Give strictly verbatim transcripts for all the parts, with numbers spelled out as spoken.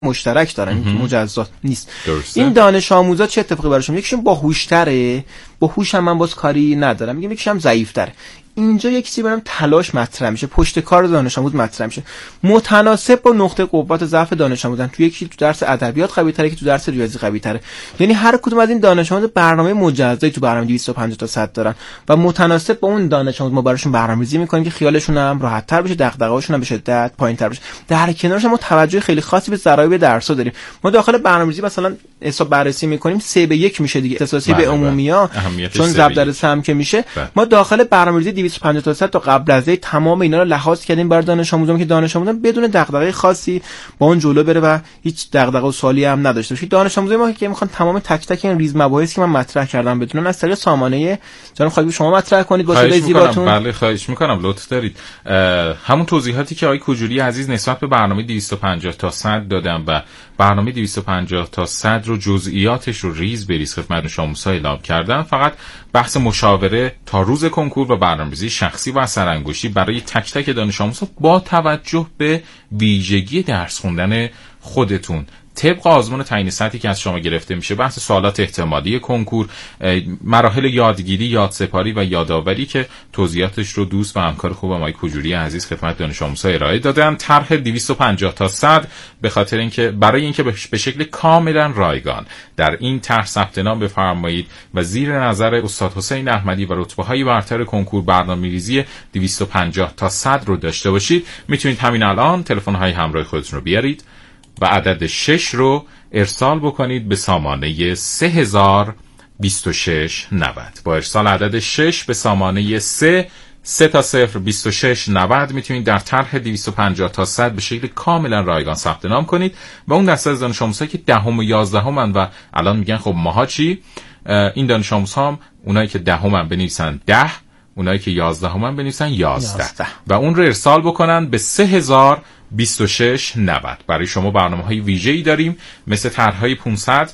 مشترک دارن، این مجزا نیست. درسته. این دانش آموزا چه اتفاقی براشون؟ یکیشون باهوش‌تره، باهوش هم من باز کاری ندارم، میگم یکیشون هم ضعیف‌تره. اینجا یک چیزی برام تلاش مطرح میشه، پشت کار دانش آموز مطرح میشه، متناسب با نقطه قوت ضعف دانش آموزن. تو یکی تو درس ادبیات قوی‌تره که تو درس ریاضی قوی‌تره. یعنی هر کدوم از این دانش آموز برنامه مجزایی تو برنامه دویست و پنجاه تا صد دارن و متناسب با اون دانش آموز ما براشون برنامه‌ریزی می‌کنیم که خیالشون هم راحت‌تر بشه، دغدغه‌هاشون هم به شدت پایین‌تر بشه. در کنارش ما توجه خیلی خاصی به ضرایب درس‌ها داریم. ما داخل برنامه‌ریزی مثلا حساب بررسی می‌کنیم سه به یک میشه دیگه، اختصاصی به عمومی‌ها، چون ضرب در سهم که میشه. ما داخل برنامه‌ریزی دویست و پنجاه تا صد تا قبل از این تمام اینا رو لحاظ کردیم برای دانش آموزان که دانش آموزان بدون دغدغه خاصی با اون جلو بره و هیچ دغدغه و سوالی هم نداشته باشه. دانش آموزای ما که میخوان تمام تک تک این ریز مباحثی که من مطرح کردم بدونن از طریق سامانه جناب خواهی شما مطرح کنید با صدای زیباتون. بله خواهش میکنم، لطف دارید. همون توضیحاتی که آقای کجوری عزیز نسبت به برنامه دویست و پنجاه تا صد دادم و برنامه دویست و پنجاه تا صد رو جزئیاتش رو ریز به ریز خدمت شما اعلام کردم. فقط بحث مشاوره تا روز کنکور و برنامه‌ریزی شخصی و اثرانگشتی برای تک تک دانش آموزها با توجه به ویژگی درس خوندن خودتون طبق آزمون تعیین سطحی که از شما گرفته میشه، بحث سوالات احتمالی کنکور، مراحل یادگیری، یادسپاری و یادآوری که توضیحاتش رو دوست و همکار خوبم آقای کجوری عزیز خدمت دانش آموزها ارائه دادن. طرح دویست و پنجاه تا صد به خاطر اینکه برای اینکه به شکل کاملا رایگان در این طرح ثبت نام بفرمایید و زیر نظر استاد حسین احمدی و رتبه‌های برتر کنکور برنامه‌ریزی دویست و پنجاه تا صد رو داشته باشید، میتونید همین الان تلفن‌های همراه خودتون رو بیارید و عدد شش رو ارسال بکنید به سامانه سه هزار و بیست و شش نود. با ارسال عدد شش به سامانه سه سه تا صفر بیست و شش نود میتونید در طرح دویست و پنجاه تا صد به شکل کاملا رایگان ثبت نام کنید و اون دسته از دانش آموزها که دهم و یازدهمن و الان میگن خب ماها چی؟ این دانش آموزها هم اونایی که دهمن بنویسن ده، اونایی که یازدهمن بنویسن یازده و اون رو ارسال بکنن به سه هزار و بیست و شش نود. برای شما برنامه‌های ویژه‌ای داریم مثل طرح‌های پانصد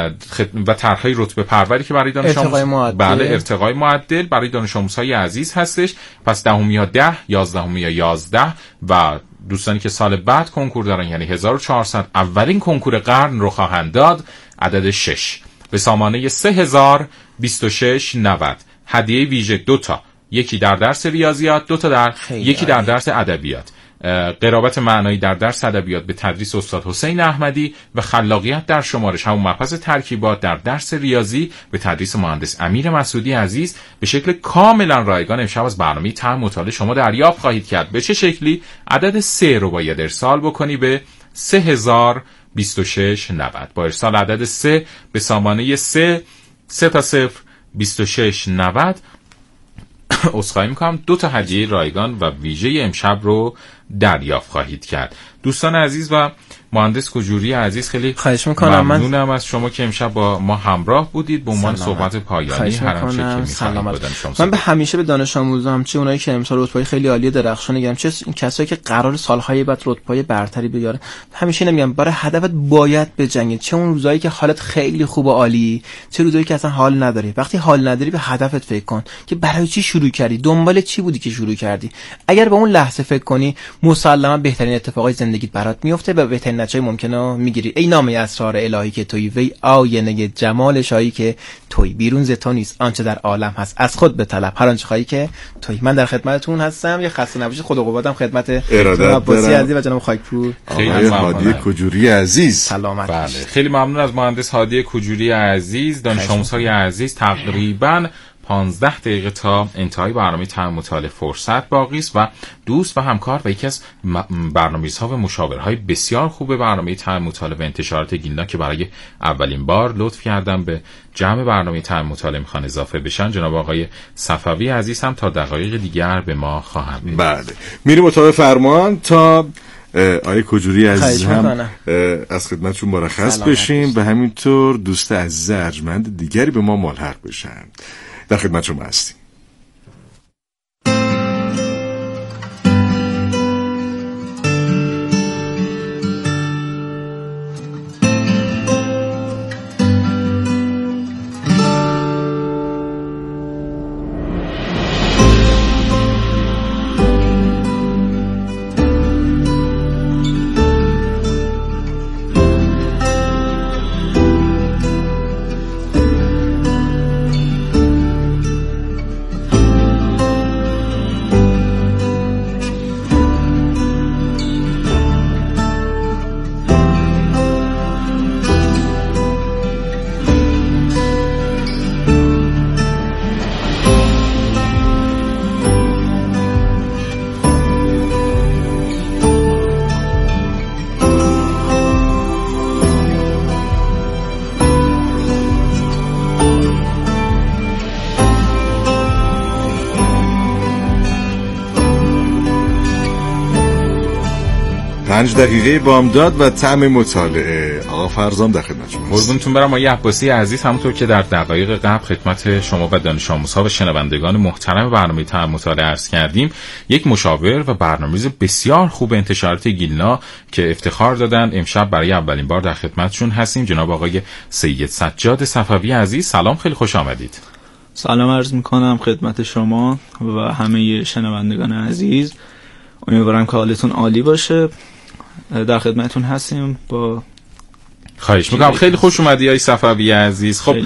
و طرح‌های رتبه پروری که برای دانش آموز بله ارتقای معدل برای دانش آموزهای عزیز هستش. پس دهمیا ده، یازدهمیا یازده و دوستانی که سال بعد کنکور دارن یعنی هزار و چهارصد اولین کنکور قرن رو خواهند داد، عدد شش به سامانه سه هزار و بیست و شش نود. هدیه ویژه دو تا، یکی در درس ریاضیات، دو تا در یکی در درس ادبیات. قرابت معنایی در درس ادبیات به تدریس استاد حسین احمدی و خلاقیت در شمارش همون مبحث ترکیبات در درس ریاضی به تدریس مهندس امیر مسعودی عزیز به شکل کاملا رایگان امشب از برنامه طرح مطالعه شما دریافت خواهید کرد. به چه شکلی؟ عدد سه رو باید ارسال بکنی به سه هزار و بیست و شش نود. با ارسال عدد سه به سامانه سه سه تا صفر بیست و شش نود عذرخواهی میکنم دو تا هدیه رایگان و ویژه امشب رو دریافت خواهید کرد. دوستان عزیز و مهندس کجوری عزیز خیلی خواهش میکنم، ممنونم من... از شما که امشب با ما همراه بودید به عنوان صحبت پایانی هر آنچه که می‌خواید بدن شما. من به همیشه به دانش آموزام چه اونایی که امسال رتبه‌های خیلی عالی درخشان میگم، چه این کسایی که قرار سالهای بعد رتبه‌های برتری بیارن، همیشه نمیگم برای هدفت باید بجنگید. چه اون روزایی که حالت خیلی خوب و عالی، چه روزایی که اصلا حال نداری. وقتی حال نداری به هدفت فکر کن که برای چی شروع کردی، دنبال چی بودی که شروع کردی. اگر به اون لحظه فکر کنی مسلما بهترین اتفاقای زندگیت برات میفته و بهترین نتایج ممکنه میگیری. ای نام اسرار الهی که تویی، وی آینه جمال شایی که تویی، بیرون ز تو نیست آنچه در عالم هست، از خود به طلب هر آنچه خواهی که تویی. من در خدمتتون هستم، یه خسته نباشید. خدا قوتم خدمت جناب عباسی عزیز و جناب خاکپور. خیلی هادی کجوری عزیز سلامت بله. خیلی ممنون از مهندس هادی کجوری عزیز. دانش آموزهای عزیز تقریباً پانزده دقیقه تا انتهای برنامه طرح مطالعه فرصت باقی است و دوست و همکار و یکی از برنامه‌ریزها و مشاورهای بسیار خوب برنامه طرح مطالعه و انتشارات گیلنا که برای اولین بار لطف کردن به جمع برنامه طرح مطالعه میخوان اضافه بشن، جناب آقای صفوی عزیز هم تا دقایق دیگر به ما خواهند بود. بله میریم اتاق فرمان تا آقای کجوری عزیز هم از خدمتشون مرخص بشیم و همینطور دوست عزیز ارجمند دیگری به ما ملحق بشن. در خدمت شما هستیم. پنج دقیقه بامداد و طعم مطالعه. آقا فرزام در خدمت شما. قربونتون برم آقای عباسی عزیز. همونطور که در دقایق قبل خدمت شما و دانش آموزها و شنوندگان محترم برنامه طعم مطالعه عرض کردیم، یک مشاور و برنامه‌ریز بسیار خوب انتشارات گیلنا که افتخار دادن امشب برای اولین بار در خدمتشون هستیم، جناب آقای سید سجاد صفوی عزیز. سلام، خیلی خوش آمدید. سلام عرض میکنم خدمت شما و همه شنوندگان عزیز. امیدوارم که حالتون عالی باشه. در خدمتتون هستیم با خواهش میکنم. خیلی خوش اومدی آقای صفوی عزیز. خب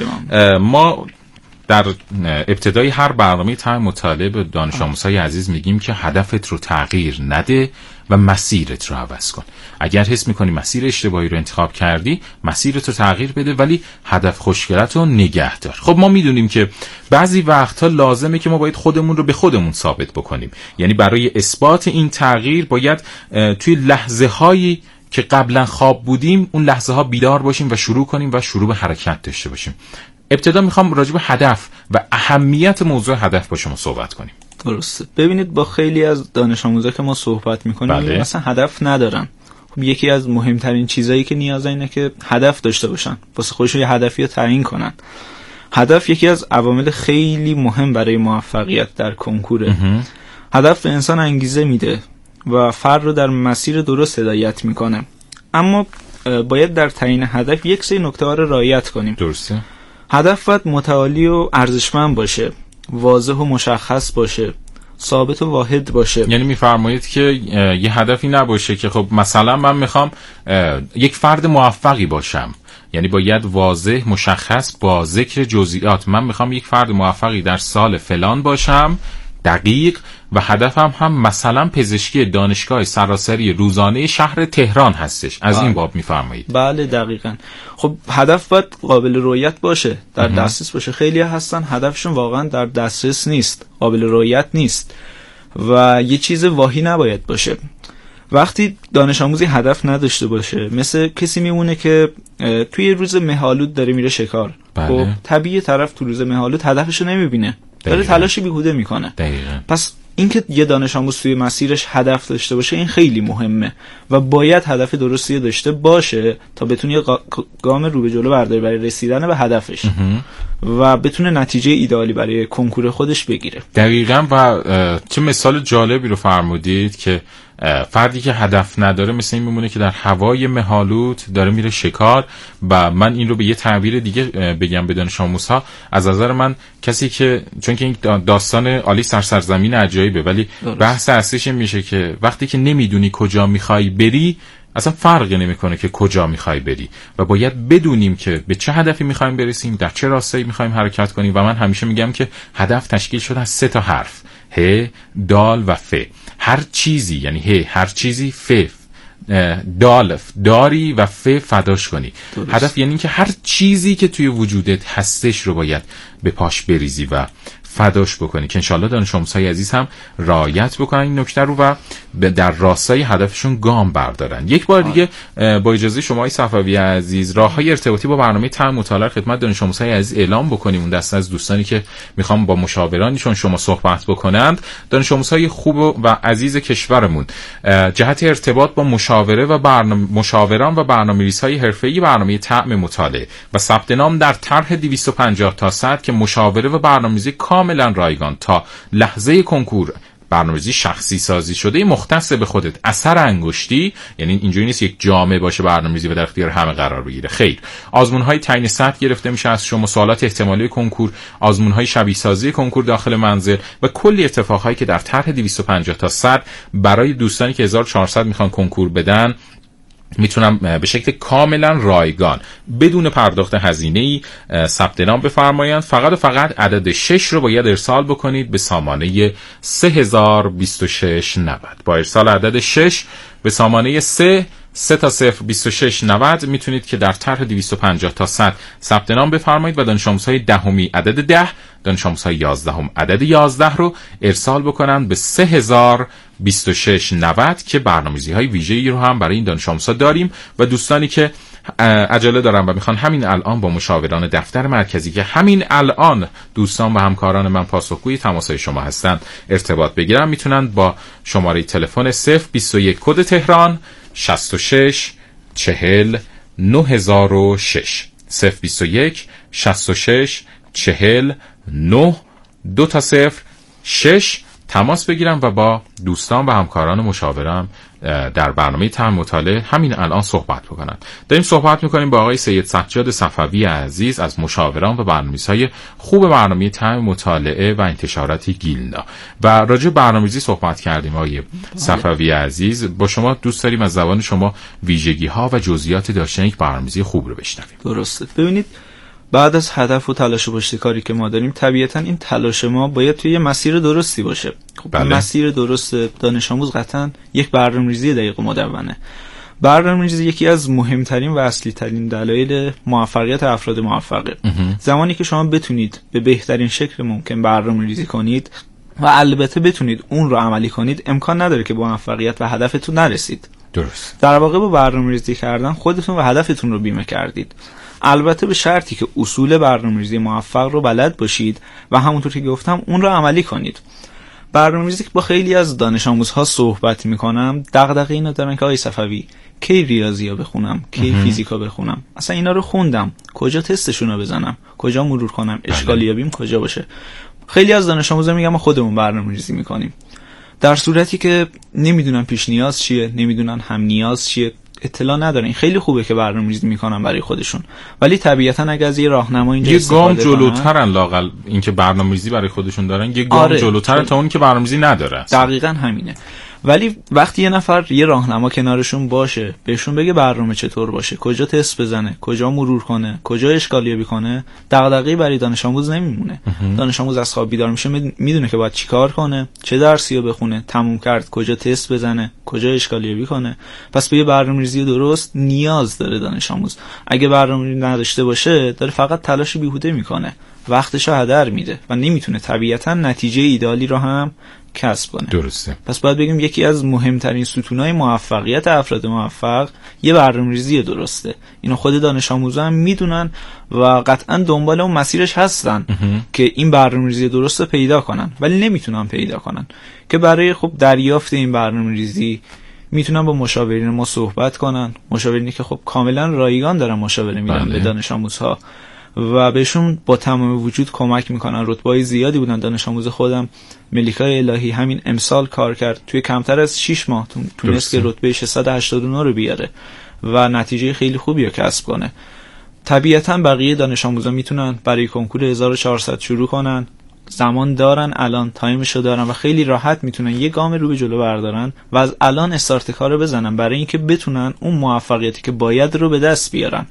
ما در ابتدای هر برنامه طعم مطالعه به دانش آموزهای عزیز میگیم که هدفت رو تغییر نده و مسیرت رو عوض کن. اگر حس میکنی مسیر اشتباهی رو انتخاب کردی، مسیرت رو تغییر بده ولی هدف خوشگلت رو نگه دار. خب ما میدونیم که بعضی وقتها لازمه که ما باید خودمون رو به خودمون ثابت بکنیم. یعنی برای اثبات این تغییر باید توی لحظه هایی که قبلا خواب بودیم اون لحظه ها بیدار باشیم و شروع کنیم و شروع به حرکت داشته باشیم. ابتدا میخوام راجع به هدف و اهمیت موضوع هدف با شما صحبت کنیم. درسته. ببینید با خیلی از دانش آموزا که ما صحبت میکنیم بله. مثلا هدف ندارن. خب یکی از مهمترین چیزایی که نیازه اینه که هدف داشته باشن، واسه خودشون یه هدفی رو تعیین کنن. هدف یکی از عوامل خیلی مهم برای موفقیت در کنکوره. هدف به انسان انگیزه میده و فرد رو در مسیر درست هدایت میکنه. اما باید در تعیین هدف یک سری نکته رو رعایت کنیم. درسته. هدف باید متعالی و ارزشمند باشه، واضح و مشخص باشه، ثابت و واحد باشه. یعنی میفرمایید که یه هدفی نباشه که خب مثلا من میخوام یک فرد موفقی باشم، یعنی باید واضح مشخص با ذکر جزئیات. من میخوام یک فرد موفقی در سال فلان باشم، دقیق، و هدفم هم مثلا پزشکی دانشگاه سراسری روزانه شهر تهران هستش. از این باب میفرمایید؟ بله دقیقاً. خب هدف باید قابل رؤیت باشه، در دسترس باشه. خیلی هستن هدفشون واقعا در دسترس نیست، قابل رؤیت نیست و یه چیز واهی نباید باشه. وقتی دانش آموزی هدف نداشته باشه مثل کسی میمونه که توی روز مه‌آلود داره میره شکار. بله. خب طبیعی طرف تو روز مه‌آلود هدفشو نمیبینه، داره تلاش بیهوده میکنه. دقیقاً. پس اینکه یه دانش آموز توی مسیرش هدف داشته باشه این خیلی مهمه و باید هدف درستی داشته باشه تا بتونه یه گام رو به جلو برداره برای رسیدن به هدفش و بتونه نتیجه ایدئالی برای کنکور خودش بگیره. دقیقاً. و چه مثال جالبی رو فرمودید که فردی که هدف نداره مثل این میمونه که در هوای مه‌آلود داره میره شکار. و من این رو به یه تعبیر دیگه بگم به دانش آموزها، از نظر من کسی که، چون که این داستان آلیس در سرزمین عجایبه، ولی درست. بحث اصلیش میشه که وقتی که نمیدونی کجا میخوای بری اصلا فرقی نمیکنه که کجا میخوای بری و باید بدونیم که به چه هدفی میخوایم برسیم، در چه راستایی میخوایم حرکت کنیم. و من همیشه میگم که هدف تشکیل شده از سه تا حرف: ه، دال و ف. هر چیزی، یعنی ه هر چیزی، ف دال داری و ف فداش کنی. درست. هدف یعنی که هر چیزی که توی وجودت هستش رو باید به پاش بریزی و فداش بکنی که انشالله دانش آموزهای عزیز هم رعایت بکنن این نکته رو و در راستای هدفشون گام بردارن. یک بار دیگه با اجازه شما آقای صفوی عزیز راههای ارتباطی با برنامه طعم مطالعه خدمت دانش آموزهای عزیز اعلام بکنیم. اون دسته از دوستانی که میخوام با مشاورانشون شما صحبت بکنند، دانش آموزهای خوب و عزیز کشورمون، جهت ارتباط با مشاوره و برنامه مشاوران و برنامه‌ریزهای حرفه‌ای برنامه طعم مطالعه و ثبت نام در طرح دویست و پنجاه تا صد که مشاوره و برنامه‌ریزی کاملا رایگان تا لحظه کنکور، برنامه‌ریزی شخصی سازی شده مختص به خودت، اثر انگشتی، یعنی اینجوری نیست یک جامعه باشه برنامه‌ریزی و در اختیار همه قرار بگیره. خیر، آزمون‌های تعیین سطح گرفته میشه از شما، سوالات احتمالی کنکور، آزمون‌های شبیه سازی کنکور داخل منزل و کلی اتفاقهایی که در طرح دویست و پنجاه تا صد برای دوستانی که هزار و چهارصد میخوان کنکور بدن میتونم به شکل کاملا رایگان بدون پرداخت هزینه‌ای ثبت نام بفرمایند. فقط و فقط عدد شش رو باید ارسال بکنید به سامانه سه هزار و بیست و شش نود. با ارسال عدد شش به سامانه سه سه تا صفر بیست و شش نود میتونید که در طرح دویست و پنجاه تا صد ثبت نام بفرمایید و دانش آموزهای دهمی عدد ده، دانش آموزهای یازدهم عدد یازده رو ارسال بکنن به سه هزار و بیست و شش نود که برنامه‌ریزی‌های ویژه‌ای رو هم برای این دانش آموزها داریم و دوستانی که عجله دارن و میخوان همین الان با مشاوران دفتر مرکزی که همین الان دوستان و همکاران من پاسخگوی تماس‌های شما هستند ارتباط بگیرن، میتونن با شماره تلفن صفر بیست و یک کد تهران شصت و شش چهل نه هزار و شش صفر بیست و یک شصت و شش چهل نه دو تا صفر شش تماس بگیرم و با دوستان و همکاران مشاورم در برنامه طعم مطالعه همین الان صحبت بکنم. داریم صحبت میکنیم با آقای سید سجاد صفوی عزیز از مشاوران و برنامه‌نویسای خوب برنامه طعم مطالعه و انتشارات گیلنا و راجع به برنامه‌ریزی صحبت کردیم. آقای صفوی عزیز، با شما دوست داریم از زبان شما ویژگی‌ها و جزئیات داشتن یک برنامه‌ریزی خوب رو بشنویم. درسته. ببینید، بعد از هدف و تلاش پشت کاری که ما داریم، طبیعتاً این تلاش ما باید توی یه مسیر درستی باشه. خب بله. مسیر درست دانش آموز قطعاً یک برنامه‌ریزی دقیق و مدونه. برنامه‌ریزی یکی از مهمترین و اصلی ترین دلایل موفقیت افراد موفقه. زمانی که شما بتونید به بهترین شکل ممکن برنامه‌ریزی کنید و البته بتونید اون رو عملی کنید، امکان نداره که با موفقیت و هدفتون نرسید. درست. در واقع با برنامه‌ریزی کردن خودتون و هدفتون رو بیمه کردید. البته به شرطی که اصول برنامه‌ریزی موفق رو بلد باشید و همونطور که گفتم اون رو عملی کنید. برنامه‌ریزی که با خیلی از دانش آموزها صحبت می‌کنم، دغدغه اینو دارن که آقای صفوی کی ریاضی‌ها بخونم، کی فیزیکا بخونم، اصلا اینا رو خوندم، کجا تستشون رو بزنم، کجا مرور کنم، اشکالیابیم کجا باشه. خیلی از دانش آموزا میگن ما خودمون برنامه‌ریزی می‌کنیم، در صورتی که نمیدونن پیش نیاز چیه، نمیدونن هم نیاز چیه، اطلاع ندارن. خیلی خوبه که برنامه‌ریزی میکنن برای خودشون، ولی طبیعتا اگه از یه راهنما اینجا یه گام جلوترن، لااقل اینکه برنامه‌ریزی برای خودشون دارن یه گام آره. جلوترن تا اون که برنامه‌ریزی نداره. دقیقاً همینه. ولی وقتی یه نفر یه راهنما کنارشون باشه، بهشون بگه برنامه چطور باشه، کجا تست بزنه، کجا مرور کنه، کجا اشکالیابی کنه، دغدغه‌ای برای دانش آموز نمیمونه. دانش آموز از خواب بیدار میشه میدونه که باید چیکار کنه، چه درسی رو بخونه، تموم کرد کجا تست بزنه، کجا اشکالیابی کنه. پس به یه برنامه‌ریزی درست نیاز داره دانش آموز. اگه برنامه‌ریزی نداشته باشه، داره فقط تلاش بیهوده میکنه، وقتش رو هدر میده و نمیتونه طبیعتا نتیجه ایدالی رو هم کسب کنه. درسته. پس باید بگیم یکی از مهمترین ستونهای موفقیت افراد موفق یه برنامه‌ریزی درسته. اینو خود دانش آموزا هم میدونن و قطعا دنبال اون مسیرش هستن که این برنامه‌ریزی درست رو پیدا کنن، ولی نمیتونن پیدا کنن. که برای خب دریافت این برنامه‌ریزی میتونن با مشاورین ما صحبت کنن، مشاورینی که خب کاملا رایگان دارن مشاوره میدن به دانش آموزها و بهشون با تمام وجود کمک میکنن. رتبه‌های زیادی بودن. دانش آموز خودم ملیکای الهی همین امسال کار کرد، توی کمتر از شش ماه تونست که رتبه ششصد و هشتاد و نه رو بیاره و نتیجه خیلی خوبی رو کسب کنه. طبیعتا بقیه دانش آموزا میتونن برای کنکور هزار و چهارصد شروع کنن، زمان دارن، الان تایمشو دارن و خیلی راحت میتونن یه گام رو به جلو بردارن و از الان استارت کار رو بزنن برای اینکه بتونن اون موفقیتی که باید رو به دست بیارن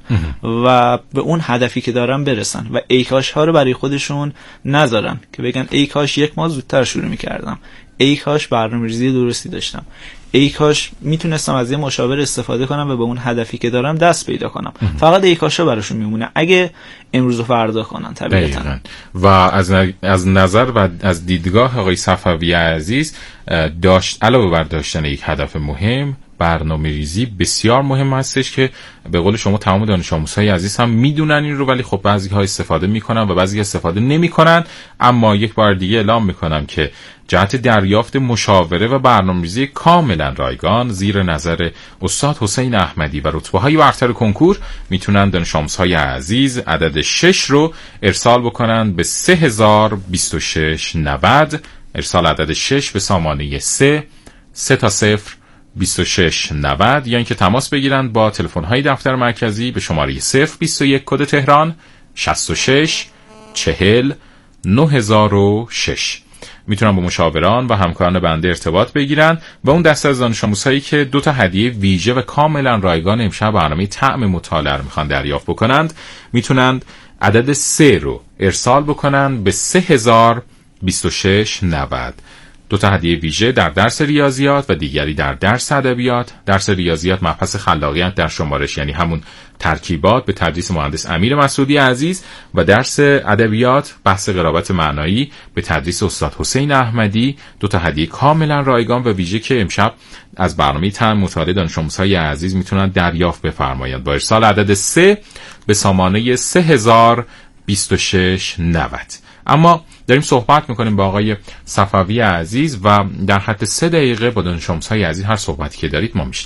و به اون هدفی که دارن برسن و ای کاش ها رو برای خودشون نذارن که بگن ای کاش یک ماه زودتر شروع میکردم، ای کاش برنامه‌ریزی درستی داشتم، ای کاش میتونستم از یه مشاور استفاده کنم و به اون هدفی که دارم دست پیدا کنم. ام. فقط ای کاشا براشون میمونه اگه امروز و فردا کنن طبیعتا. و از از نظر و از دیدگاه آقای صفوی عزیز، داشت علاوه بر داشتن یک هدف مهم، برنامه ریزی بسیار مهم هستش که به قول شما تمام دانش آموزهای عزیز هم میدونن این رو، ولی خب بعضی ها استفاده میکنن و بعضی استفاده نمیکنن. اما یک بار دیگه اعلام میکنم که جهت دریافت مشاوره و برنامه‌ریزی کاملا رایگان زیر نظر استاد حسین احمدی و رتبه‌های برتر کنکور میتونن دانش آموزهای عزیز عدد شش رو ارسال بکنن به سه هزار و بیست و شش نود، ارسال عدد شش به سامانه سه سه تا صفر بیست و شش نود، یا اینکه تماس بگیرن با تلفن‌های دفتر مرکزی به شماره صفر بیست و یک کد تهران شصت و شش چهل نه هزار و شش. میتونن با مشاوران و همکاران بنده ارتباط بگیرن و اون دسته از دانش آموزهایی که دو تا هدیه ویژه و کاملا رایگان امشب برنامه طعم مطالعه رو میخوان دریافت بکنند، میتونند عدد سه رو ارسال بکنن به سه هزار و بیست و شش نود. دو تا هدیه ویژه در درس ریاضیات و دیگری در درس ادبیات. درس ریاضیات مبحث خلاقیت در شمارش، یعنی همون ترکیبات، به تدریس مهندس امیر مسعودی عزیز، و درس ادبیات بحث قرابت معنایی به تدریس استاد حسین احمدی. دو تا هدیه کاملا رایگان و ویژه که امشب از برنامه طعم مطالعه دانش آموزهای عزیز میتونن دریافت بفرمایند با ارسال عدد سه به سامانه سه هزار و بیست و شش نود. اما داریم صحبت میکنیم با آقای صفوی عزیز و در حد سه دقیقه با دانش آموزهای عزیز هر صحبتی که دارید ما میشنویم.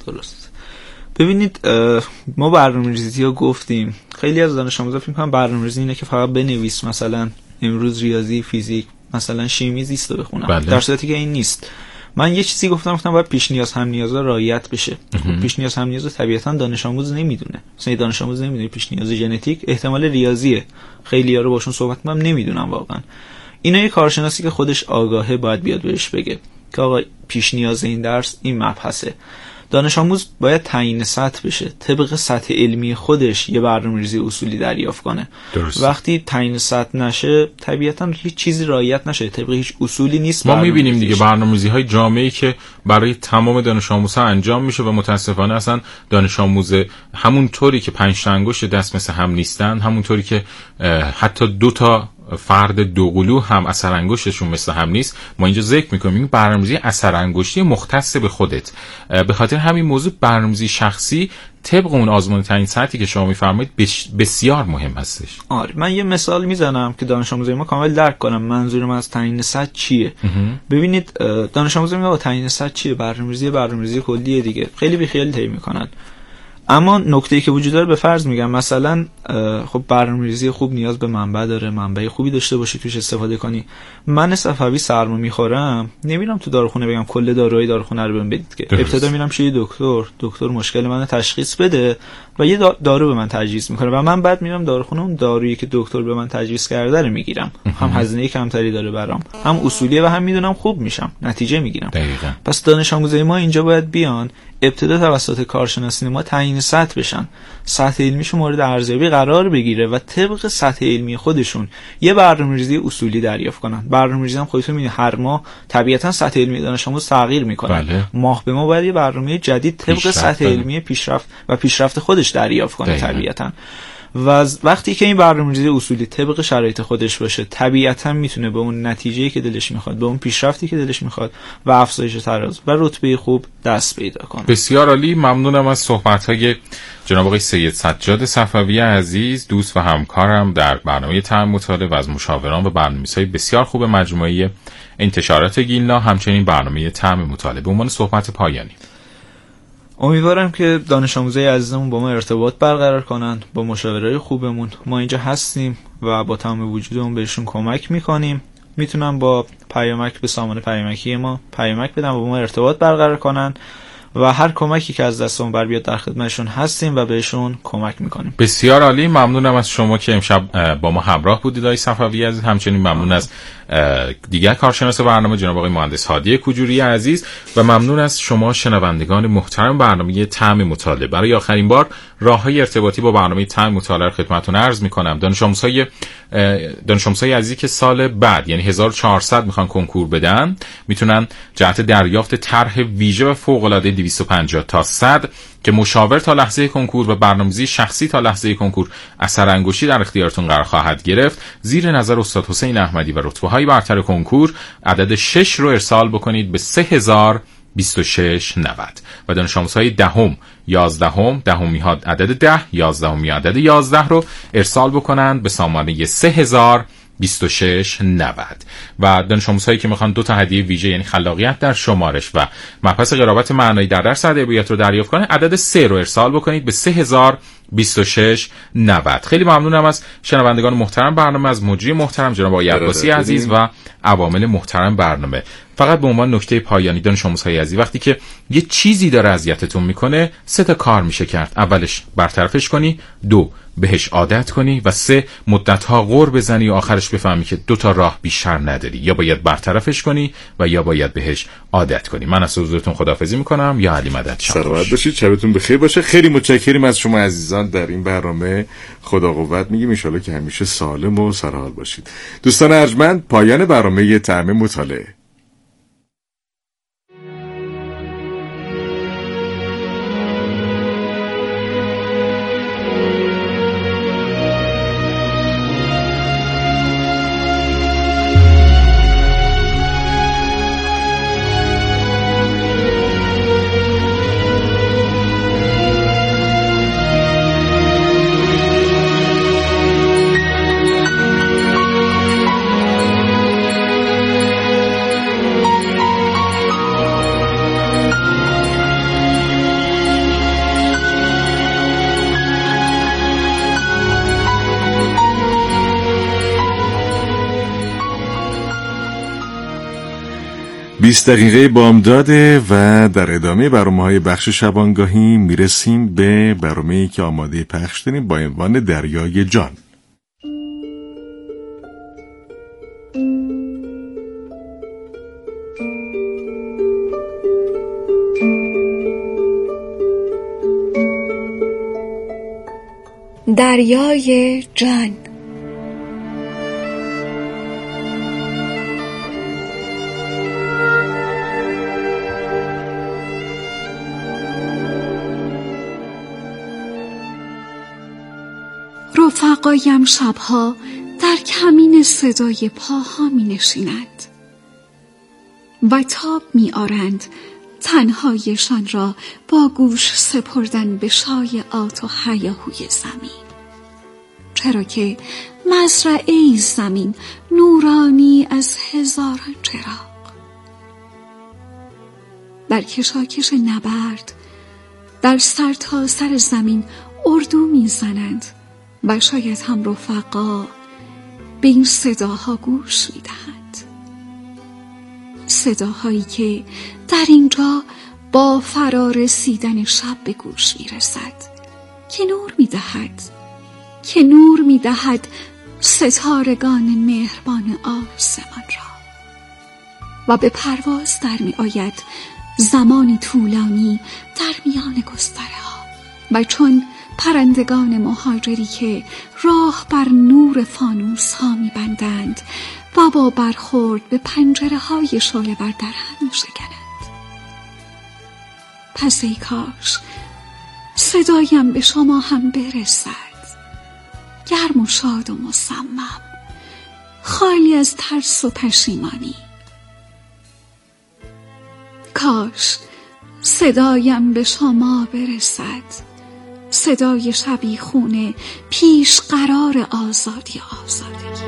درست. ببینید ما برنامه‌ریزی رو گفتیم، خیلی از دانش آموزا فکر می‌کنن برنامه‌ریزی اینه که فقط بنویس مثلا امروز ریاضی، فیزیک، مثلا شیمی، زیست رو بخونم. بله. در صورتی که این نیست. من یه چیزی گفتم گفتم باید پیش نیاز هم نیازا رعایت بشه. پیش نیاز هم نیاز طبیعتاً دانش آموز نمیدونه. مثلا دانش آموز نمیدونه پیش نیاز ژنتیک احتمال ریاضیه. خیلی‌ها رو باشون صحبت می‌کنم نمیدونم واقعا. اینا یه کارشناسی که خودش آگاهه باید بیاد بهش بگه که آقا پیش نیاز این درس این مبحثه. دانش آموز باید تعیین سطح بشه، طبق سطح علمی خودش یه برنامه‌ریزی اصولی دریافت کنه. درست. وقتی تعیین سطح نشه طبیعتاً هیچ چیزی رعایت نشه، طبق هیچ اصولی نیست. ما می‌بینیم دیگه برنامه‌ریزی‌های جامعی که برای تمام دانش آموزها انجام میشه و متأسفانه اصلا دانش آموز همون طوری که پنج تا انگشت دست مثل هم نیستن، همون طوری که حتی دو تا فرد دوقلو هم اثر انگشتشون مثل هم نیست، ما اینجا ذکر میکنیم این برنامه‌ریزی اثر انگشتی مختص به خودت. به خاطر همین موضوع برنامه‌ریزی شخصی طبق اون آزمون تعیین سطحی که شما میفرمایید بسیار مهم هستش. آره من یه مثال میزنم که دانش آموزای ما کامل درک کنم منظور من از تعیین سطح چیه. ببینید دانش آموزای ما تعیین سطح چیه، برنامه‌ریزی برنامه‌ریزی کلیه دیگه، خیلی بیخیال طی میکنن. اما نکته‌ای که وجود داره به فرض میگم مثلا خب برنامه‌ریزی خوب نیاز به منبع داره، منبع خوبی داشته باشی توش استفاده کنی. من صفوی سرما میخورم نمیرم تو داروخونه بگم کل داروهای داروخونه رو بهم بدید که ابتدا میرم پیش دکتر، دکتر مشکل منو تشخیص بده و یه دارو به من تجویز میکنه و من بعد میرم داروخونه اون دارویی که دکتر به من تجویز کرده رو میگیرم. هم هزینه کمتری داره برام، هم اصولیه و هم میدونم خوب میشم، نتیجه میگیرم. دقیقاً. پس دانش آموزای ما اینجا باید بیان ابتدا توسط کارشناسی ما تعیین سطح بشن، سطح علمیشون مورد ارزیابی قرار بگیره و طبق سطح علمی خودشون یه برنامه‌ریزی اصولی دریافت کنن. برنامه‌ریزی هم خودتون می‌بینید هر ماه طبیعتاً سطح علمی دانش آموز تغییر می‌کنه. بله. ماه به ماه باید یه برنامه جدید طبق سطح علمی پیشرفت و پیشرفت خودش دریافت کنه طبیعتاً. و وقتی که این برنامه‌ریزی اصولی طبق شرایط خودش باشه طبیعتاً میتونه به اون نتیجه‌ای که دلش میخواد، به اون پیشرفتی که دلش میخواد و افزایش تراز و رتبه خوب دست پیدا کنه. بسیار عالی، ممنونم از صحبت‌های جناب آقای سید سجاد صفوی عزیز، دوست و همکارم در برنامه طعم مطالعه و از مشاوران و برنامه‌نویسای بسیار خوب مجموعه انتشارات گیلنا، همچنین برنامه طعم مطالعه. به عنوان صحبت پایانی امیدوارم که دانش آموزای عزیزمون با ما ارتباط برقرار کنن، با مشاورای خوبمون. ما اینجا هستیم و با تمام وجودمون بهشون کمک میکنیم. میتونن با پیامک به سامان پیامکی ما پیامک بدن و با ما ارتباط برقرار کنن و هر کمکی که از دستمون بر بیاد در خدمتشون هستیم و بهشون کمک میکنیم. بسیار عالی، ممنونم از شما که امشب با ما همراه بودید آقای صفوی عزیز. همچنین ممنون از دیگر کارشناس برنامه جناب آقای مهندس هادی کجوری عزیز و ممنون از شما شنوندگان محترم برنامه طعم مطالعه. برای آخرین بار راههای ارتباطی با برنامه طعم مطالعه خدمتتون عرض میکنم. دانش آموزهای دانش آموزهای عزیزی که سال بعد یعنی هزار و چهارصد میخوان کنکور بدن میتونن جهت دریافت طرح ویژه و فوق العاده دویست و پنجاه تا صد که مشاور تا لحظه کنکور و برنامه‌ریزی شخصی تا لحظه کنکور اثر انگشتی در اختیارتون قرار خواهد گرفت، زیر نظر استاد حسین احمدی و رتبه‌های برتر کنکور عدد شش رو ارسال بکنید به سه هزار و بیست و شش نود و دانش آموزهای دهم، یازدهم، دهمی ها عدد ده، یازدهمی عدد یازده رو ارسال بکنند به سامانه سه هزار و بیست و شش نود و دانش آموزهایی که میخوان دو تا هدیه ویژه یعنی خلاقیت در شمارش و مبحث قرابت معنایی در درس ادبیات رو دریافت کنید عدد سه رو ارسال بکنید به سه هزار و بیست و شش نود. خیلی ممنونم از شنوندگان محترم برنامه، از مجری محترم جناب آقای عباسی عزیز و عوامل محترم برنامه. فقط به عنوان نکته پایانی دانش آموزهای عزیز، وقتی که یه چیزی داره اذیتتون میکنه سه تا کار میشه کرد. اولش برطرفش کنی، دو بهش عادت کنی و سه مدت‌ها غر بزنی و آخرش بفهمی که دو تا راه بیشتر نداری، یا باید برطرفش کنی و یا باید بهش عادت کنی. من از حضورتون خداحافظی میکنم. یا علی مدد شما سلامت باشید، شبتون بخیر باشه. خیلی متشکریم از شما عزیزان در این برنامه. خدا قوت میگیم، ان شاءالله که همیشه سالم و سرحال باشید. دوستان ارجمند، پایان برنامه طعم مطالعه. بیست دقیقه بامداده و در ادامه برنامه‌های بخش شبانگاهی میرسیم به برنامه‌ای که آماده پخش داریم با عنوان دریای جان. دریای جان. رفقایم شبها در کمین صدای پاها می نشینند و تاب می آرند تنهایشان را با گوش سپردن به شایعات و هیاهوی زمین، چرا که مزرعه زمین نورانی از هزاران چراغ. در کشاکش نبرد در سر تا سر زمین اردو می زنند و شاید هم رفقا به این صداها گوش می دهند، صداهایی که در اینجا با فرارسیدن شب به گوش می رسد که نور می دهد که نور می دهد ستارگان مهربان آسمان را و به پرواز در می آید زمانی طولانی در میان گستره ها و چون پرندگان مهاجری که راه بر نور فانوس ها می بندند و با برخورد به پنجره های شعله بر در هم می شکنند. پس ای کاش صدایم به شما هم برسد، گرم و شاد و مصمم، خالی از ترس و پشیمانی. کاش صدایم به شما برسد، صدای شبیخونه پیش قرار آزادی آزادگی.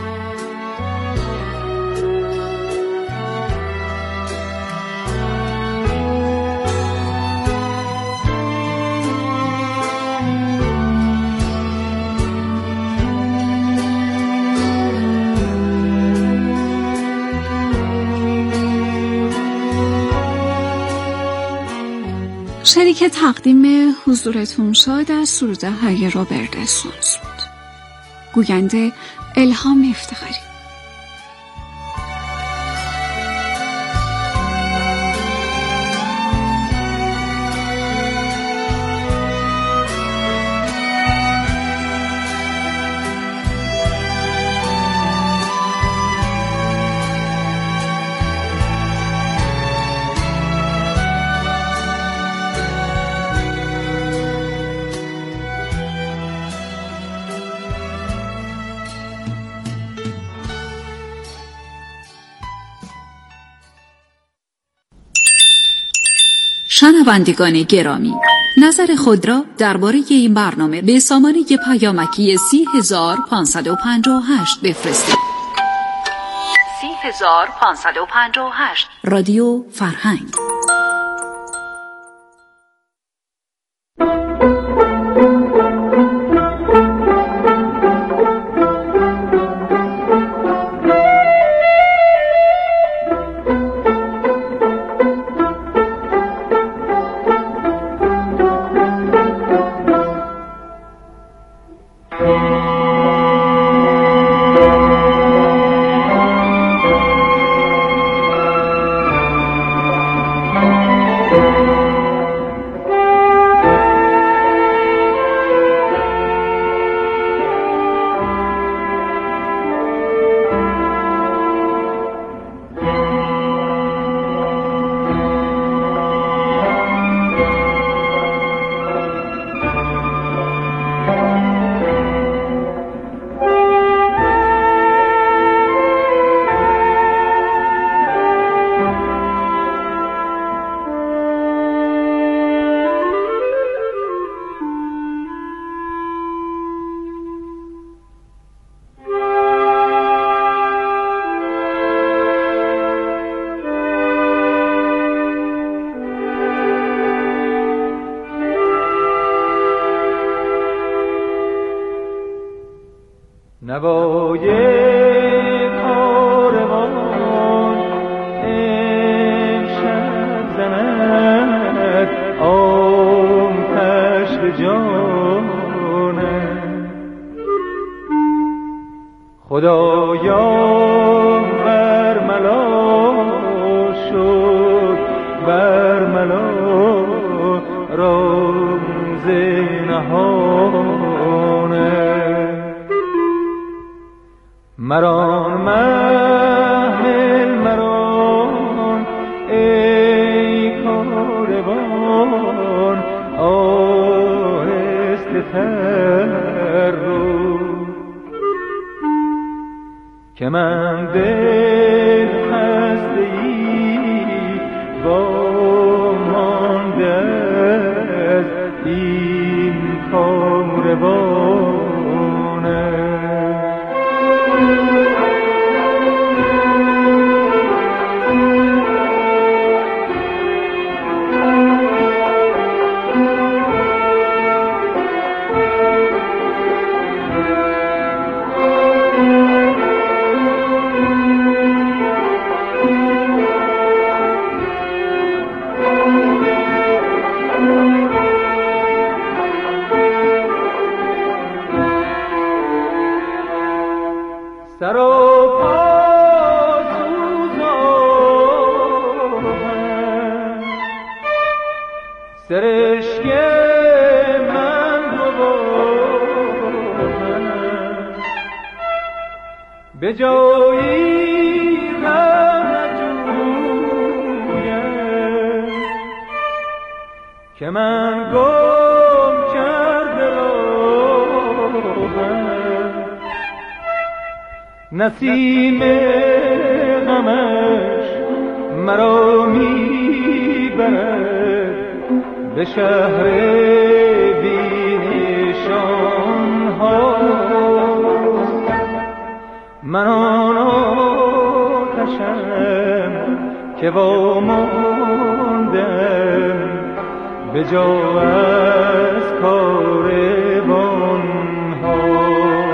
شریک تقدیم حضورتون شد از سروده های روبرت اسونز بود. گوینده الهام افتخاری. شنوندگان گرامی، نظر خود را درباره این برنامه به سامانه پیامکی سی هزار پانصد و پنجاه و هشت بفرستید. سی هزار پانصد و پنجاه و هشت رادیو فرهنگ. نوای کاروان خدایا برملا شد، برملا راز نهانه مران محمل مران ای کاروان آهسته تر رو که من دل خسته‌ای با مانده از این کاروانه سر و پا سوزان سرشک من ببارم به جایی غم نجویم که من گم کرده راهم نسیم غمش مرا میبرد به شهر بی نشان ها من آن آتشم که واماندم به جا از کاروان ها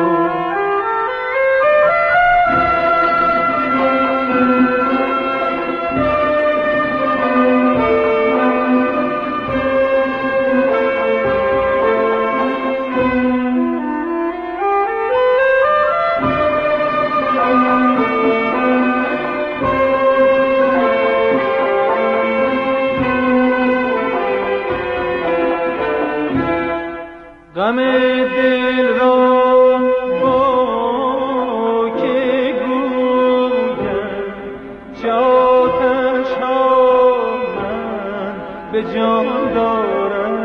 غم دل را با که گویم چه آتش ها من به جان دارم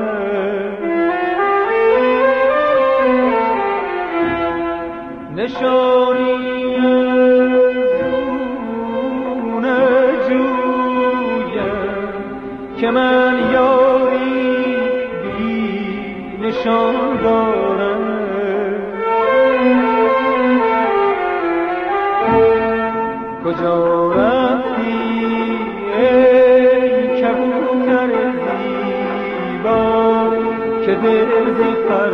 نشانی از او نجویم که من یاری نشان دارم کجا رفتی ای کبوتر زیبا که دل ز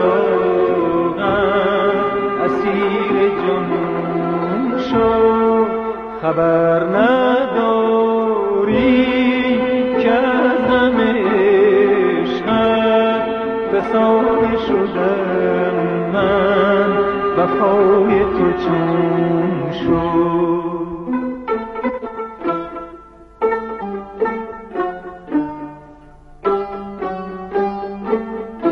فراقم اسیر جنون شد خبر نداری که از غم فسانه شدم من وفای تو چون شد